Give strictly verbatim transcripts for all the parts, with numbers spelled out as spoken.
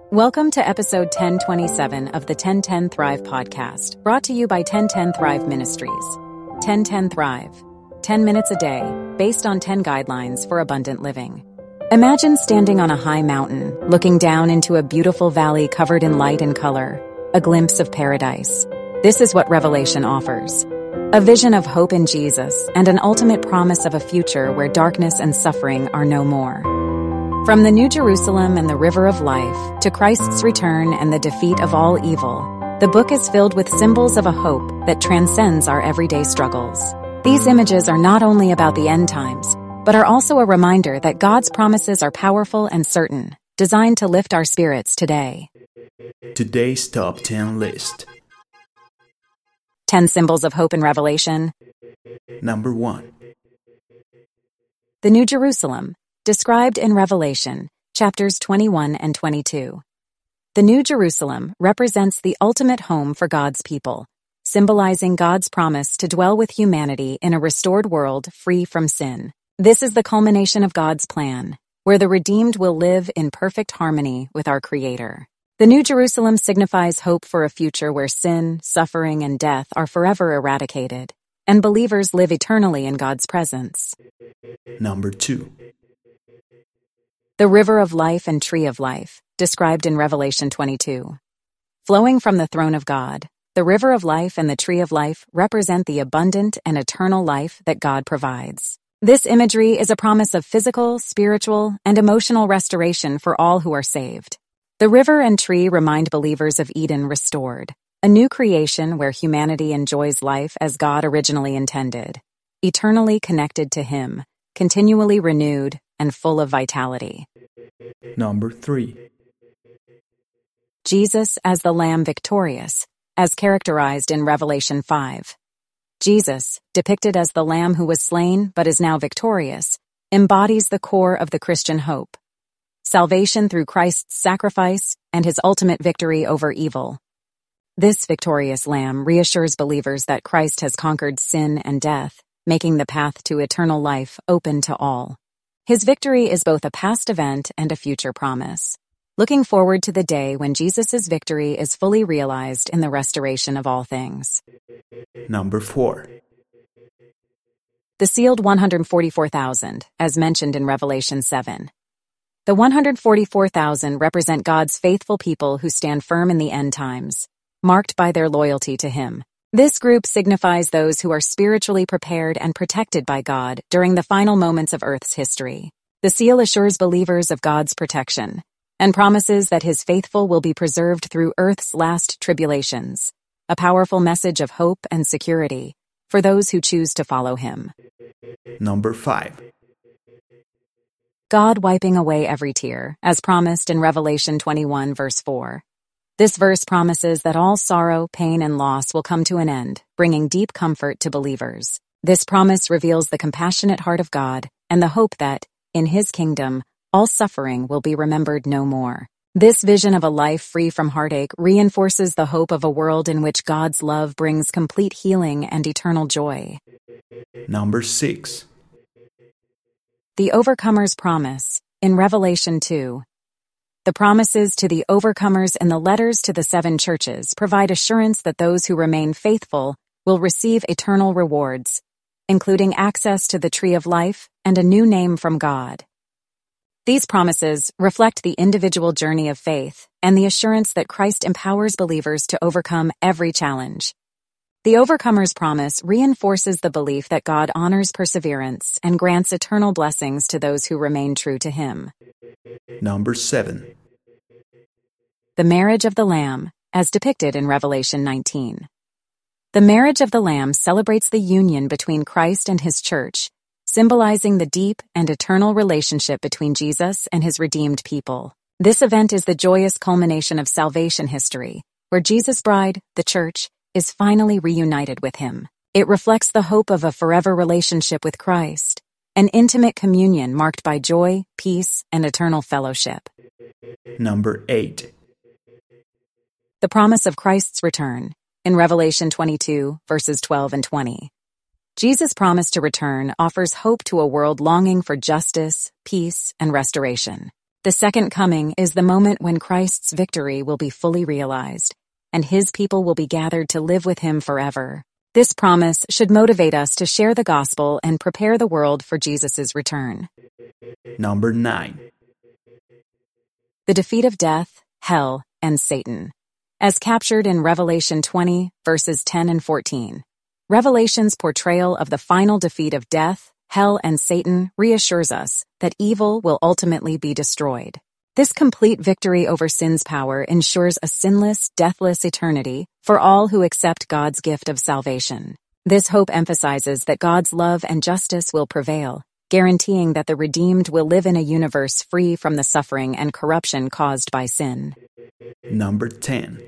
Welcome to episode ten twenty-seven of the ten ten Thrive podcast, brought to you by ten ten Thrive Ministries. ten ten Thrive. ten minutes a day, based on ten guidelines for abundant living. Imagine standing on a high mountain, looking down into a beautiful valley covered in light and color, a glimpse of paradise. This is what Revelation offers. A vision of hope in Jesus and an ultimate promise of a future where darkness and suffering are no more. From the New Jerusalem and the River of Life to Christ's return and the defeat of all evil, the book is filled with symbols of a hope that transcends our everyday struggles. These images are not only about the end times, but are also a reminder that God's promises are powerful and certain, designed to lift our spirits today. Today's Top ten List. ten Symbols of Hope in Revelation. Number one. The New Jerusalem, described in Revelation, chapters twenty-one and twenty-two. The New Jerusalem represents the ultimate home for God's people, symbolizing God's promise to dwell with humanity in a restored world free from sin. This is the culmination of God's plan, where the redeemed will live in perfect harmony with our Creator. The New Jerusalem signifies hope for a future where sin, suffering, and death are forever eradicated, and believers live eternally in God's presence. Number two. The River of Life and Tree of Life, described in Revelation twenty-two. Flowing from the throne of God, the River of Life and the Tree of Life represent the abundant and eternal life that God provides. This imagery is a promise of physical, spiritual, and emotional restoration for all who are saved. The river and tree remind believers of Eden restored, a new creation where humanity enjoys life as God originally intended, eternally connected to Him, continually renewed, and full of vitality. Number three. Jesus as the Lamb victorious, as characterized in Revelation five. Jesus, depicted as the Lamb who was slain but is now victorious, embodies the core of the Christian hope: salvation through Christ's sacrifice and His ultimate victory over evil. This victorious Lamb reassures believers that Christ has conquered sin and death, making the path to eternal life open to all. His victory is both a past event and a future promise. Looking forward to the day when Jesus' victory is fully realized in the restoration of all things. Number four. The sealed one hundred forty-four thousand, as mentioned in Revelation seven. The one hundred forty-four thousand represent God's faithful people who stand firm in the end times, marked by their loyalty to Him. This group signifies those who are spiritually prepared and protected by God during the final moments of Earth's history. The seal assures believers of God's protection and promises that His faithful will be preserved through Earth's last tribulations, a powerful message of hope and security for those who choose to follow Him. Number five. God wiping away every tear, as promised in Revelation twenty-one, verse four. This verse promises that all sorrow, pain, and loss will come to an end, bringing deep comfort to believers. This promise reveals the compassionate heart of God and the hope that, in His kingdom, all suffering will be remembered no more. This vision of a life free from heartache reinforces the hope of a world in which God's love brings complete healing and eternal joy. Number six. The Overcomer's Promise, in Revelation two. The promises to the overcomers in the letters to the seven churches provide assurance that those who remain faithful will receive eternal rewards, including access to the tree of life and a new name from God. These promises reflect the individual journey of faith and the assurance that Christ empowers believers to overcome every challenge. The Overcomer's Promise reinforces the belief that God honors perseverance and grants eternal blessings to those who remain true to Him. Number seven. The Marriage of the Lamb, as depicted in Revelation nineteen. The marriage of the Lamb celebrates the union between Christ and His church, symbolizing the deep and eternal relationship between Jesus and His redeemed people. This event is the joyous culmination of salvation history, where Jesus' bride, the church, is finally reunited with Him. It reflects the hope of a forever relationship with Christ, an intimate communion marked by joy, peace, and eternal fellowship. Number eight. The promise of Christ's return, in Revelation twenty-two, verses twelve and twenty. Jesus' promise to return offers hope to a world longing for justice, peace, and restoration. The second coming is the moment when Christ's victory will be fully realized, and his people will be gathered to live with him forever. This promise should motivate us to share the gospel and prepare the world for Jesus' return. Number nine. The defeat of death, hell, and Satan, as captured in Revelation twenty, verses ten and fourteen. Revelation's portrayal of the final defeat of death, hell, and Satan reassures us that evil will ultimately be destroyed. This complete victory over sin's power ensures a sinless, deathless eternity for all who accept God's gift of salvation. This hope emphasizes that God's love and justice will prevail, guaranteeing that the redeemed will live in a universe free from the suffering and corruption caused by sin. Number ten.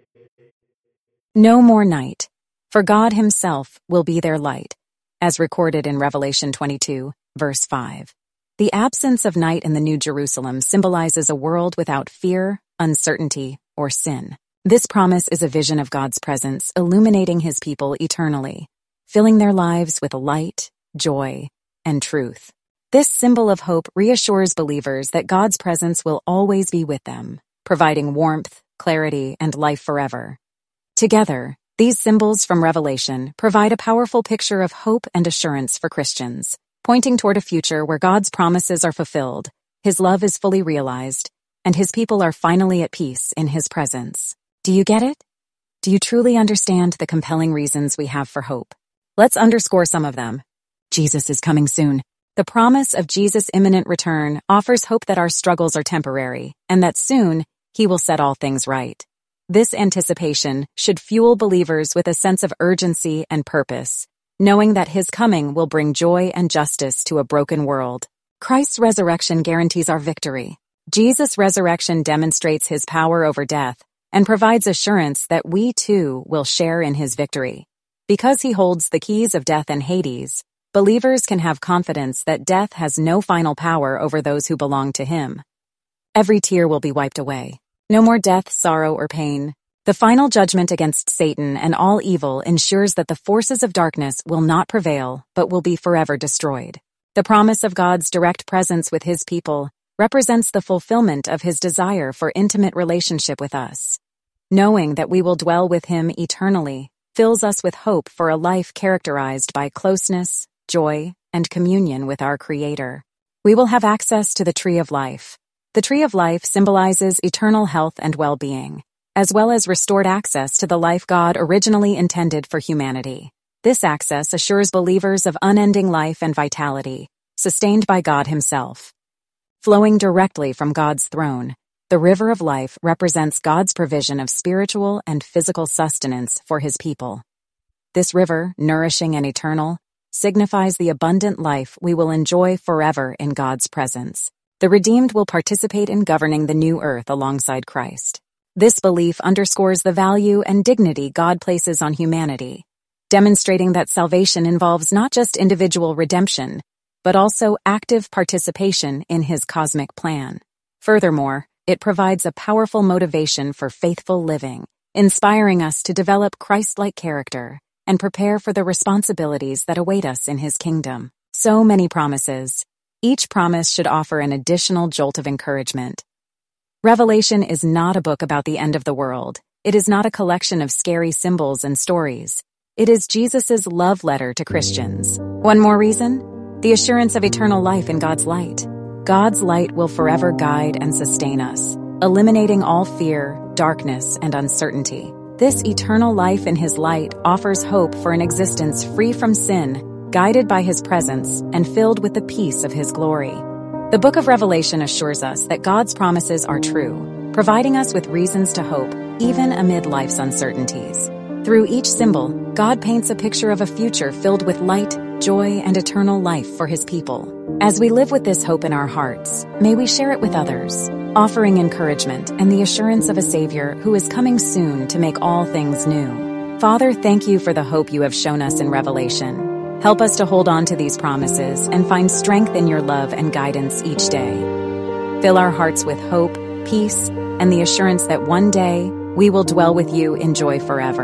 No more night, for God himself will be their light, as recorded in Revelation twenty-two, verse five. The absence of night in the New Jerusalem symbolizes a world without fear, uncertainty, or sin. This promise is a vision of God's presence illuminating his people eternally, filling their lives with light, joy, and truth. This symbol of hope reassures believers that God's presence will always be with them, providing warmth, clarity, and life forever. Together, these symbols from Revelation provide a powerful picture of hope and assurance for Christians, pointing toward a future where God's promises are fulfilled, his love is fully realized, and his people are finally at peace in his presence. Do you get it? Do you truly understand the compelling reasons we have for hope? Let's underscore some of them. Jesus is coming soon. The promise of Jesus' imminent return offers hope that our struggles are temporary, and that soon, he will set all things right. This anticipation should fuel believers with a sense of urgency and purpose, knowing that his coming will bring joy and justice to a broken world. Christ's resurrection guarantees our victory. Jesus' resurrection demonstrates his power over death and provides assurance that we too will share in his victory. Because he holds the keys of death and Hades, believers can have confidence that death has no final power over those who belong to him. Every tear will be wiped away. No more death, sorrow, or pain. The final judgment against Satan and all evil ensures that the forces of darkness will not prevail, but will be forever destroyed. The promise of God's direct presence with his people represents the fulfillment of his desire for intimate relationship with us. Knowing that we will dwell with him eternally fills us with hope for a life characterized by closeness, joy, and communion with our Creator. We will have access to the tree of life. The tree of life symbolizes eternal health and well-being, as well as restored access to the life God originally intended for humanity. This access assures believers of unending life and vitality, sustained by God himself. Flowing directly from God's throne, the river of life represents God's provision of spiritual and physical sustenance for his people. This river, nourishing and eternal, signifies the abundant life we will enjoy forever in God's presence. The redeemed will participate in governing the new earth alongside Christ. This belief underscores the value and dignity God places on humanity, demonstrating that salvation involves not just individual redemption, but also active participation in his cosmic plan. Furthermore, it provides a powerful motivation for faithful living, inspiring us to develop Christ-like character and prepare for the responsibilities that await us in his kingdom. So many promises. Each promise should offer an additional jolt of encouragement. Revelation is not a book about the end of the world. It is not a collection of scary symbols and stories. It is Jesus' love letter to Christians. One more reason? The assurance of eternal life in God's light. God's light will forever guide and sustain us, eliminating all fear, darkness, and uncertainty. This eternal life in his light offers hope for an existence free from sin, guided by his presence, and filled with the peace of his glory. The book of Revelation assures us that God's promises are true, providing us with reasons to hope, even amid life's uncertainties. Through each symbol, God paints a picture of a future filled with light, joy, and eternal life for his people. As we live with this hope in our hearts, may we share it with others, offering encouragement and the assurance of a Savior who is coming soon to make all things new. Father, thank you for the hope you have shown us in Revelation. Help us to hold on to these promises and find strength in your love and guidance each day. Fill our hearts with hope, peace, and the assurance that one day we will dwell with you in joy forever.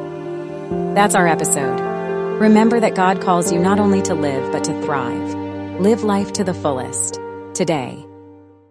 That's our episode. Remember that God calls you not only to live, but to thrive. Live life to the fullest, today.